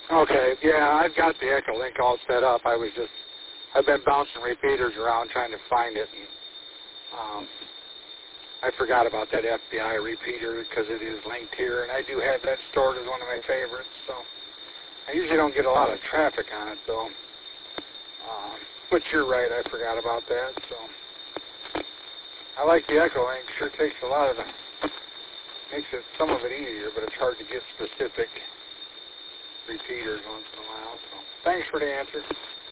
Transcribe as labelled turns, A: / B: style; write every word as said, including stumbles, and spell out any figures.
A: Okay, yeah, I've got the Echolink all set up. I was just, I've been bouncing repeaters around trying to find it. And, um, I forgot about that F B I repeater because it is linked here, and I do have that stored as one of my favorites. So I usually don't get a lot of traffic on it, though. Um, but you're right, I forgot about that. So I like the Echolink. Sure takes a lot of the, makes it some of it easier, but it's hard to get specific repeaters once in a while. So thanks for the answer.